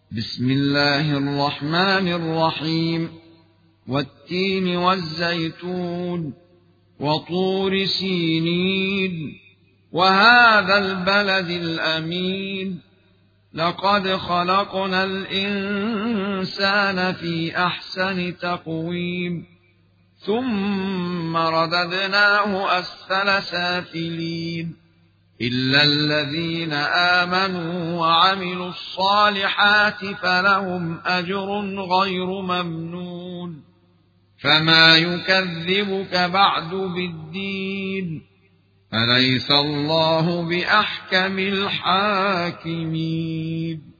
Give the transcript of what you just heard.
بسم الله الرحمن الرحيم. والتين والزيتون وطور سينين وهذا البلد الأمين لقد خلقنا الإنسان في أحسن تقويم ثم رددناه أسفل سافلين إلا الذين آمنوا وعملوا الصالحات فلهم أجر غير ممنون. فما يكذبك بعد بالدين؟ أليس الله بأحكم الحاكمين؟